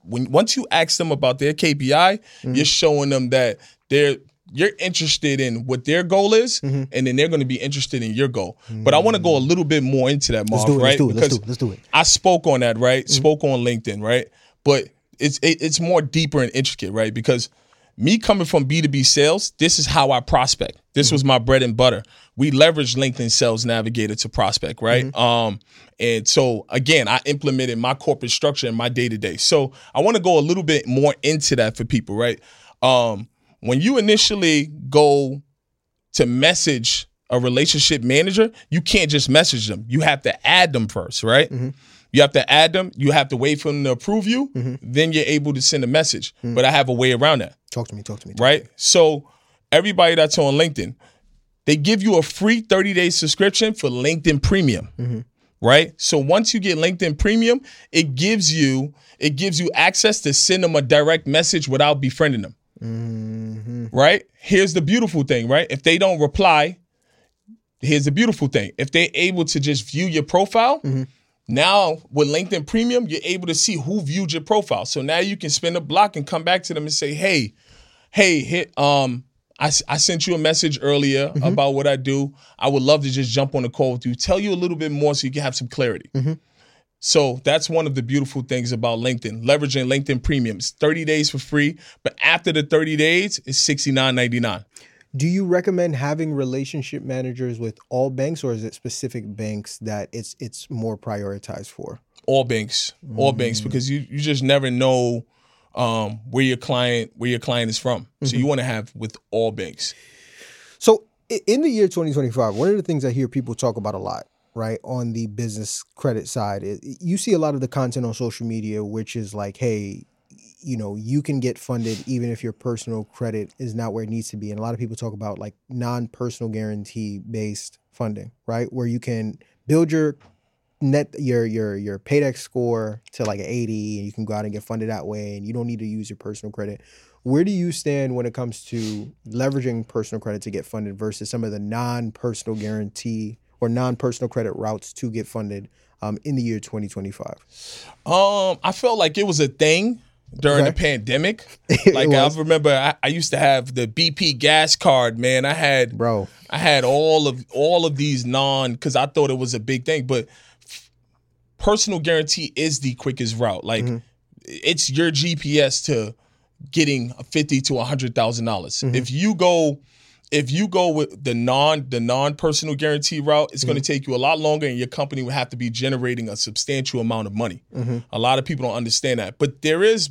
S2: KPI, you're showing them that you're interested in what their goal is, and then they're going to be interested in your goal. But I want to go a little bit more into that, Marv, right?
S1: Let's do it.
S2: I spoke on that, right? Spoke on LinkedIn, right? But it's more deeper and intricate, right? Because me coming from B2B sales, this is how I prospect. This was my bread and butter. We leveraged LinkedIn Sales Navigator to prospect, right? And so, again, I implemented my corporate structure in my day-to-day. So I want to go a little bit more into that for people, right? When you initially go to message a relationship manager, you can't just message them. You have to add them first, right? You have to add them. You have to wait for them to approve you. Then you're able to send a message. But I have a way around that.
S1: Talk to me.
S2: Right? So everybody that's on LinkedIn, they give you a free 30-day subscription for LinkedIn Premium. Right? So once you get LinkedIn Premium, it gives you access to send them a direct message without befriending them. Right? Here's the beautiful thing, right? If they don't reply, here's the beautiful thing. If they're able to just view your profile, now with LinkedIn Premium, you're able to see who viewed your profile. So now you can spin a block and come back to them and say, hey, I sent you a message earlier about what I do. I would love to just jump on a call with you, tell you a little bit more so you can have some clarity. So that's one of the beautiful things about LinkedIn, leveraging LinkedIn Premiums. 30 days for free, but after the 30 days, it's $69.99.
S1: Do you recommend having relationship managers with all banks, or is it specific banks that it's more prioritized for?
S2: All banks, because you just never know where your client is from. So you want to have with all banks.
S1: So in the year 2025, one of the things I hear people talk about a lot, right, on the business credit side, you see a lot of the content on social media, which is like, hey, you can get funded even if your personal credit is not where it needs to be. And a lot of people talk about like non-personal guarantee based funding, right, where you can build your PAYDEX score to like an 80, and you can go out and get funded that way, and you don't need to use your personal credit. Where do you stand when it comes to leveraging personal credit to get funded versus some of the non-personal guarantee or non-personal credit routes to get funded in the year 2025?
S2: I felt like it was a thing during the pandemic. Like I remember I used to have the BP gas card, man. I had all of these because I thought it was a big thing, but personal guarantee is the quickest route. Like it's your GPS to getting $50,000 to $100,000. If you go with the non-personal guarantee route, it's going to take you a lot longer, and your company will have to be generating a substantial amount of money. A lot of people don't understand that. But there is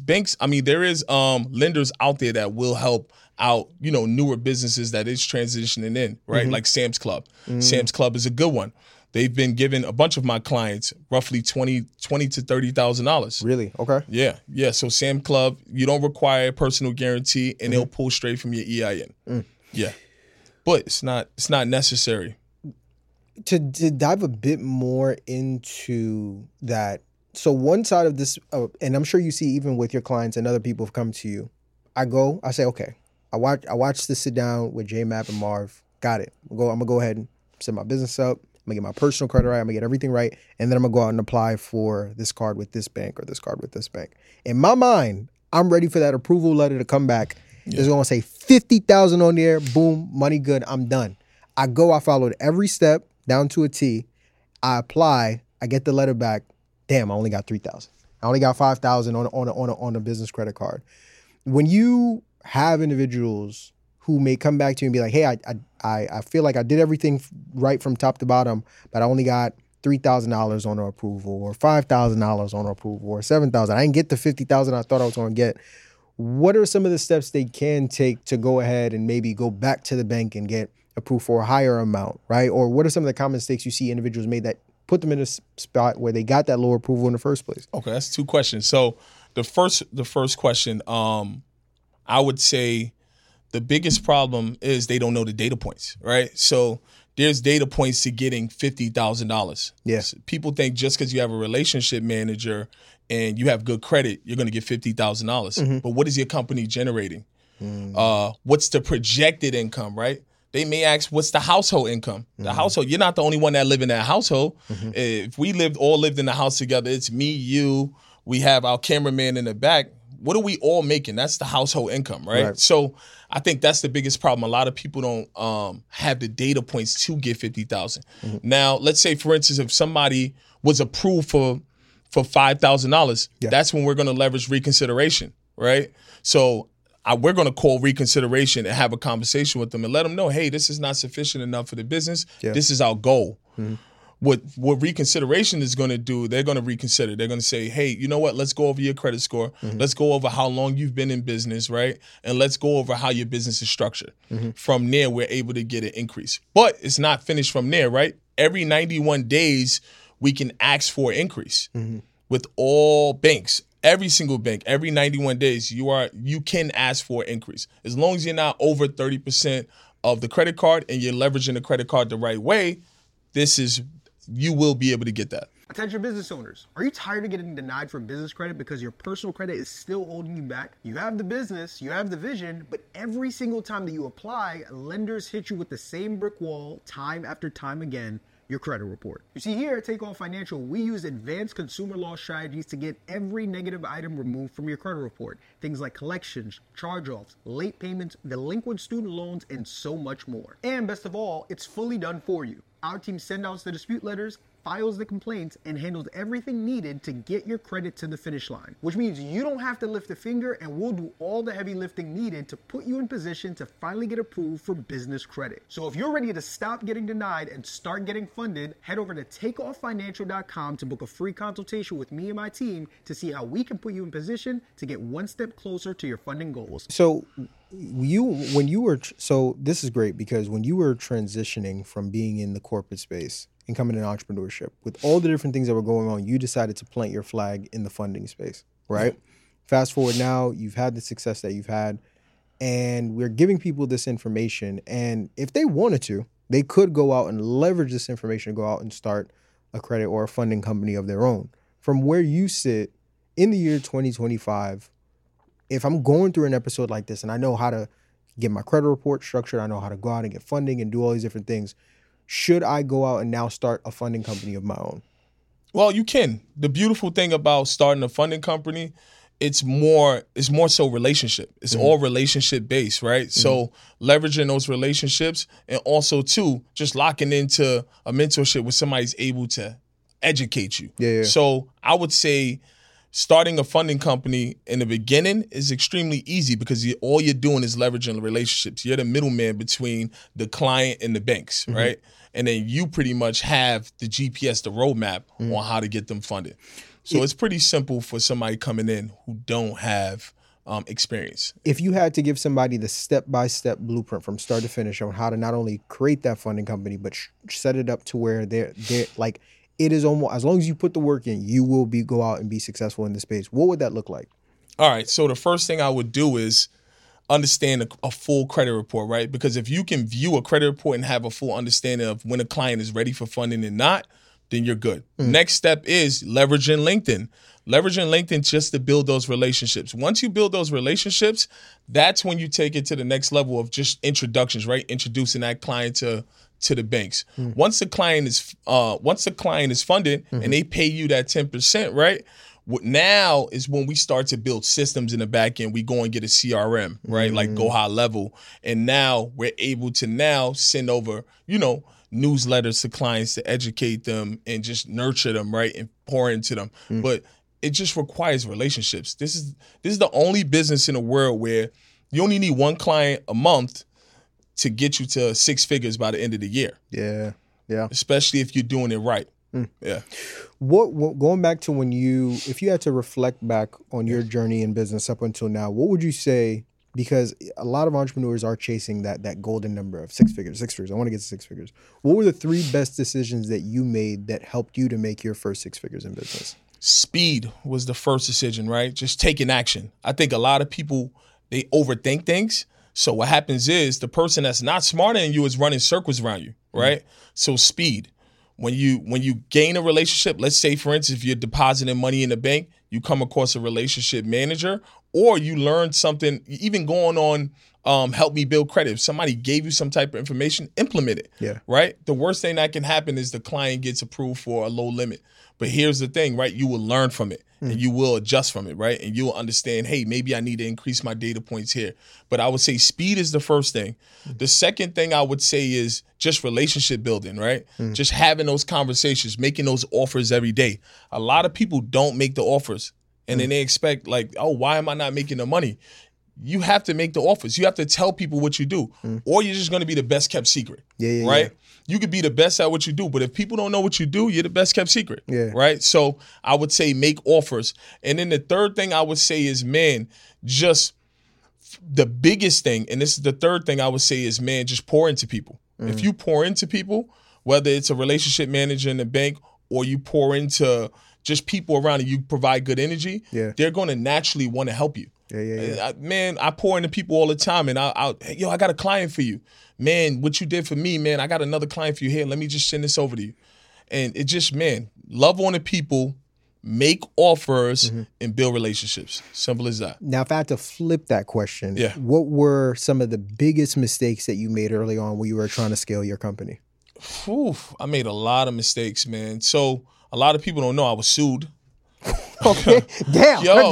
S2: lenders out there that will help out, newer businesses that is transitioning in, right? Like Sam's Club. Sam's Club is a good one. They've been giving a bunch of my clients roughly $20,000 to $30,000.
S1: Really? Okay.
S2: Yeah. So Sam's Club, you don't require a personal guarantee, and they'll pull straight from your EIN. Yeah. But it's not necessary.
S1: To dive a bit more into that, so one side of this, and I'm sure you see even with your clients and other people have come to you, I say, okay, I watch this sit down with JMap and Marv, got it. I'm gonna go ahead and set my business up. I'm gonna get my personal credit right. I'm gonna get everything right, and then I'm gonna go out and apply for this card with this bank or this card with this bank. In my mind, I'm ready for that approval letter to come back. It's going to say 50,000 on there. Boom, money good. I'm done. I followed every step down to a T. I apply. I get the letter back. Damn, I only got 3,000. I only got 5,000 on a business credit card. When you have individuals who may come back to you and be like, hey, I feel like I did everything right from top to bottom, but I only got $3,000 on approval, or $5,000 on approval, or $7,000. I didn't get the $50,000 I thought I was going to get. what are some of the steps they can take to go ahead and maybe go back to the bank and get approved for a higher amount, right? Or what are some of the common mistakes you see individuals made that put them in a spot where they got that lower approval in the first place?
S2: Okay, that's 2 questions. So the first question, I would say the biggest problem is they don't know the data points, right? So there's data points to getting $50,000.
S1: Yes.
S2: People think just because you have a relationship manager and you have good credit, you're going to get $50,000. But what is your company generating? What's the projected income, right? They may ask, what's the household income? The household, you're not the only one that live in that household. If we all lived in the house together, it's me, you, we have our cameraman in the back. What are we all making? That's the household income, right? So I think that's the biggest problem. A lot of people don't have the data points to get $50,000. Now, let's say, for instance, if somebody was approved for $5,000, that's when we're going to leverage reconsideration, right? So we're going to call reconsideration and have a conversation with them and let them know, hey, this is not sufficient enough for the business. This is our goal. What reconsideration is going to do, they're going to reconsider. They're going to say, hey, you know what? Let's go over your credit score. Let's go over how long you've been in business, right? And let's go over how your business is structured. From there, we're able to get an increase. But it's not finished from there, right? Every 91 days, we can ask for an increase with all banks. Every single bank, every 91 days, you can ask for an increase. As long as you're not over 30% of the credit card and you're leveraging the credit card the right way, you will be able to get that.
S3: Attention business owners, are you tired of getting denied for business credit because your personal credit is still holding you back? You have the business, you have the vision, but every single time that you apply, lenders hit you with the same brick wall time after time again, your credit report. You see, here at Takeoff Financial, we use advanced consumer law strategies to get every negative item removed from your credit report. Things like collections, charge-offs, late payments, delinquent student loans, and so much more. And best of all, it's fully done for you. Our team sends out the dispute letters, files the complaints, and handles everything needed to get your credit to the finish line, which means you don't have to lift a finger, and we'll do all the heavy lifting needed to put you in position to finally get approved for business credit. So if you're ready to stop getting denied and start getting funded, head over to takeofffinancial.com to book a free consultation with me and my team to see how we can put you in position to get one step closer to your funding goals.
S1: So this is great because when you were transitioning from being in the corporate space and coming in entrepreneurship, with all the different things that were going on, you decided to plant your flag in the funding space, right? Fast forward now, you've had the success that you've had, and we're giving people this information. And if they wanted to, they could go out and leverage this information, go out and start a credit or a funding company of their own. From where you sit in the year 2025, if I'm going through an episode like this and I know how to get my credit report structured, I know how to go out and get funding and do all these different things, should I go out and now start a funding company of my own?
S2: Well, you can. The beautiful thing about starting a funding company, it's more so relationship. It's all relationship based, right? So leveraging those relationships and also too, just locking into a mentorship where somebody's able to educate you. So I would say starting a funding company in the beginning is extremely easy because all you're doing is leveraging relationships. You're the middleman between the client and the banks, right? And then you pretty much have the GPS, the roadmap on how to get them funded. So it's pretty simple for somebody coming in who don't have experience.
S1: If you had to give somebody the step-by-step blueprint from start to finish on how to not only create that funding company, but set it up to where they're like, it is almost, as long as you put the work in, you will go out and be successful in the space. What would that look like?
S2: All right. So the first thing I would do is understand a full credit report, right? Because if you can view a credit report and have a full understanding of when a client is ready for funding and not, then you're good. Next step is leveraging LinkedIn. Leveraging LinkedIn just to build those relationships. Once you build those relationships, that's when you take it to the next level of just introductions, right? Introducing that client to the banks. Once the client is funded and they pay you that 10%, right? Now is when we start to build systems in the back end. We go and get a CRM, right? Like go high level. And now we're able to now send over, newsletters to clients to educate them and just nurture them, right? And pour into them. But it just requires relationships. This is the only business in the world where you only need one client a month to get you to 6 figures by the end of the year.
S1: Yeah.
S2: Especially if you're doing it right. Yeah.
S1: What going back to if you had to reflect back on your journey in business up until now, what would you say? Because a lot of entrepreneurs are chasing that golden number of six figures. I want to get to six figures. What were the 3 best decisions that you made that helped you to make your first 6 figures in business?
S2: Speed was the first decision, right? Just taking action. I think a lot of people, they overthink things. So what happens is the person that's not smarter than you is running circles around you, right? So speed. When you gain a relationship, let's say, for instance, if you're depositing money in the bank, you come across a relationship manager, or you learn something, even going on Help Me Build Credit. If somebody gave you some type of information, implement it.
S1: Yeah.
S2: Right? The worst thing that can happen is the client gets approved for a low limit. But here's the thing, right? You will learn from it and you will adjust from it, right? And you will understand, hey, maybe I need to increase my data points here. But I would say speed is the first thing. The second thing I would say is just relationship building, right? Just having those conversations, making those offers every day. A lot of people don't make the offers and then they expect like, oh, why am I not making the money? You have to make the offers. You have to tell people what you do, or you're just going to be the best kept secret, right? You could be the best at what you do, but if people don't know what you do, you're the best kept secret, right? So I would say make offers. And then the third thing I would say is, man, just the biggest thing, and this is the third thing I would say is, man, just pour into people. If you pour into people, whether it's a relationship manager in the bank or you pour into just people around and you provide good energy, they're going to naturally want to help you. Man, I pour into people all the time, and I got a client for you. Man, what you did for me, man, I got another client for you here. Let me just send this over to you. And it just, man, love on the people, make offers, and build relationships. Simple as that.
S1: Now, if I had to flip that question,
S2: Yeah.
S1: what were some of the biggest mistakes that you made early on when you were trying to scale your company?
S2: I made a lot of mistakes, man. So a lot of people don't know I was sued.
S1: Okay, damn.
S2: Yo,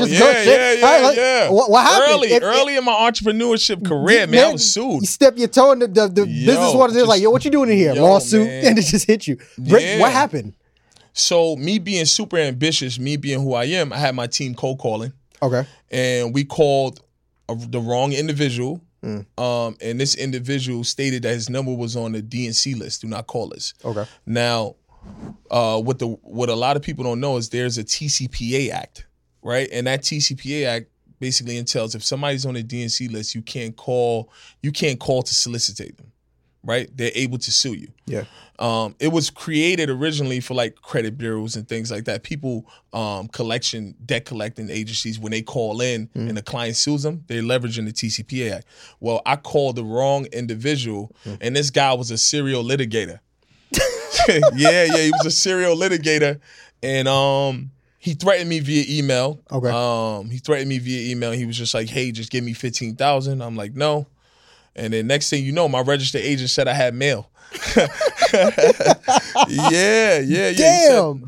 S2: yeah.
S1: What happened?
S2: Early in my entrepreneurship career, man, I was sued.
S1: You step your toe in the business waters. They're like, yo, what you doing in here? Lawsuit,
S2: man.
S1: and it just hit you. What happened?
S2: So me being super ambitious, me being who I am, I had my team cold calling.
S1: Okay.
S2: And we called the wrong individual. And this individual stated that his number was on the DNC list, do not call list.
S1: Okay.
S2: Now, what a lot of people don't know is there's a TCPA Act, right? And that TCPA Act basically entails if somebody's on the DNC list, you can't call to solicitate them, right? They're able to sue you.
S1: Yeah.
S2: It was created originally for like credit bureaus and things like that. People, debt collecting agencies, when they call in and the client sues them, they're leveraging the TCPA Act. Well, I called the wrong individual, and this guy was a serial litigator. Yeah, he was a serial litigator, and he threatened me via email.
S1: Okay.
S2: He threatened me via email. He was just like, "Hey, just give me $15,000." I'm like, "No." And then next thing you know, my registered agent said I had mail. Yeah.
S1: Damn.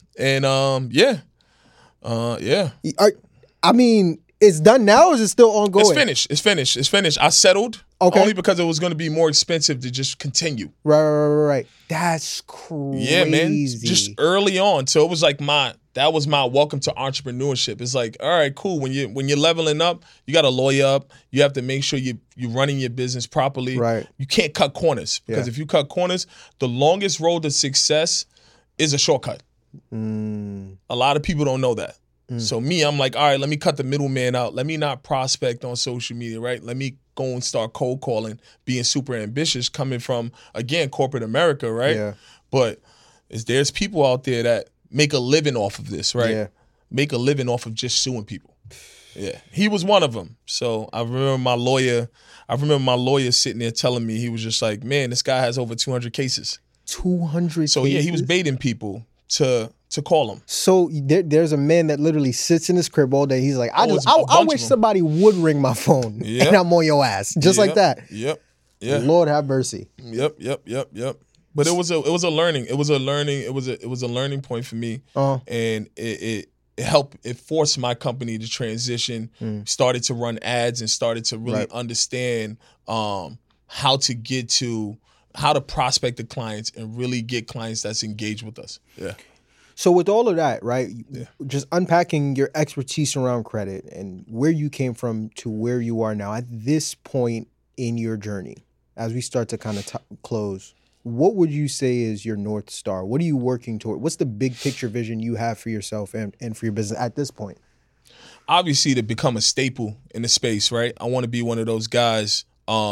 S1: I mean, it's done now, or is it still ongoing?
S2: It's finished. I settled.
S1: Okay.
S2: Only because it was going to be more expensive to just continue.
S1: Right. That's crazy.
S2: Yeah, man. Just early on. So it was like that was my welcome to entrepreneurship. It's like, all right, cool. When you're leveling up, you got to lawyer up. You have to make sure you're running your business properly.
S1: Right.
S2: You can't cut corners, because if you cut corners, the longest road to success is a shortcut. A lot of people don't know that. So I'm like, all right, let me cut the middleman out. Let me not prospect on social media, right? Let me go and start cold calling, being super ambitious, coming from, again, corporate America, right?
S1: Yeah.
S2: But there's people out there that make a living off of this, right?
S1: Yeah.
S2: Make a living off of just suing people. Yeah. He was one of them. So I remember my lawyer sitting there telling me, he was just like, man, this guy has over 200 cases.
S1: 200
S2: So
S1: cases?
S2: yeah, he was baiting people to call him.
S1: So there's a man that literally sits in his crib all day. He's like, I wish somebody would ring my phone and I'm on your ass. Just like that.
S2: Yep. Yeah.
S1: Lord have mercy.
S2: Yep. But it was a learning point for me. And it helped, it forced my company to transition, started to run ads and started to really understand how to prospect the clients and really get clients that's engaged with us. Yeah.
S1: So with all of that, right, just unpacking your expertise around credit and where you came from to where you are now at this point in your journey, as we start to kind of close, what would you say is your North Star? What are you working toward? What's the big picture vision you have for yourself and for your business at this point?
S2: Obviously, to become a staple in the space, right? I want to be one of those guys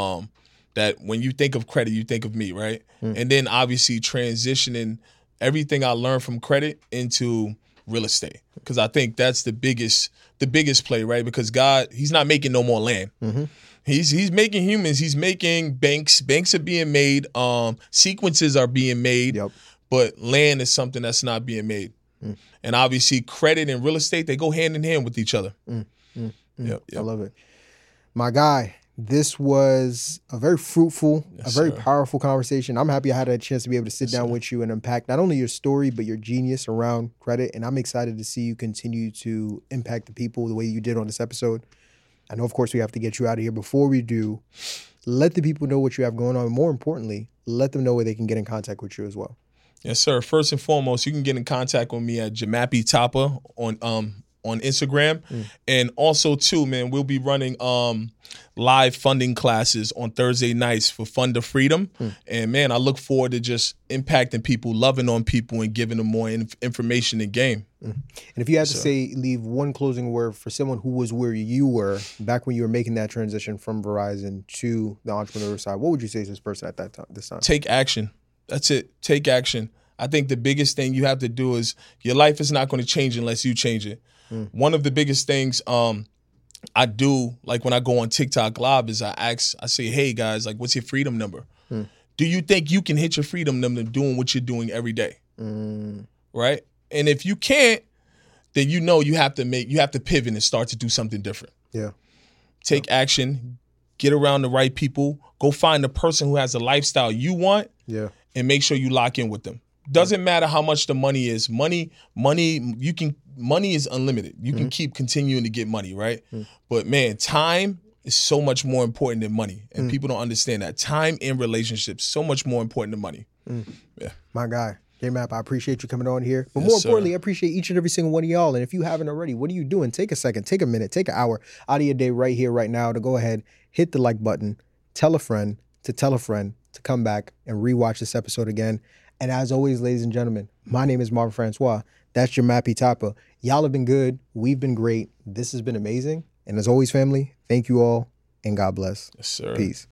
S2: that when you think of credit, you think of me, right? And then obviously transitioning everything I learned from credit into real estate, because I think that's the biggest play, right? Because God, He's not making no more land. He's making humans. He's making banks. Banks are being made. Sequences are being made.
S1: Yep.
S2: But land is something that's not being made. And obviously, credit and real estate, they go hand in hand with each other. Yep.
S1: I love it. My guy, this was a very fruitful, a very powerful conversation. I'm happy I had a chance to be able to sit down with you and unpack not only your story, but your genius around credit. And I'm excited to see you continue to impact the people the way you did on this episode. I know, of course, we have to get you out of here. Before we do, let the people know what you have going on. And more importantly, let them know where they can get in contact with you as well.
S2: Yes, sir. First and foremost, you can get in contact with me at Jamapi Tapa on Instagram. And also, too, man, we'll be running live funding classes on Thursday nights for Fund of Freedom. And, man, I look forward to just impacting people, loving on people, and giving them more information and game.
S1: And if you had to leave one closing word for someone who was where you were back when you were making that transition from Verizon to the entrepreneur side, what would you say to this person at this time? Take
S2: action. That's it. Take action. I think the biggest thing you have to do is your life is not going to change unless you change it. One of the biggest things I do, like when I go on TikTok Live, is I say, hey guys, like, what's your freedom number? Do you think you can hit your freedom number doing what you're doing every day? Right? And if you can't, then you have to pivot and start to do something different.
S1: Yeah.
S2: Take action, get around the right people, go find the person who has the lifestyle you want, and make sure you lock in with them. Doesn't matter how much the money is. Money is unlimited. You can keep continuing to get money, right? But man, time is so much more important than money. And people don't understand that. Time in relationships so much more important than money. Yeah.
S1: My guy, J-Map, I appreciate you coming on here. But more importantly, I appreciate each and every single one of y'all. And if you haven't already, what are you doing? Take a second, take a minute, take an hour out of your day right here, right now to go ahead, hit the like button, tell a friend to come back and rewatch this episode again. And as always, ladies and gentlemen, my name is Marvin Francois. That's Jamapi Tapa. Y'all have been good. We've been great. This has been amazing. And as always, family, thank you all and God bless.
S2: Yes, sir.
S1: Peace.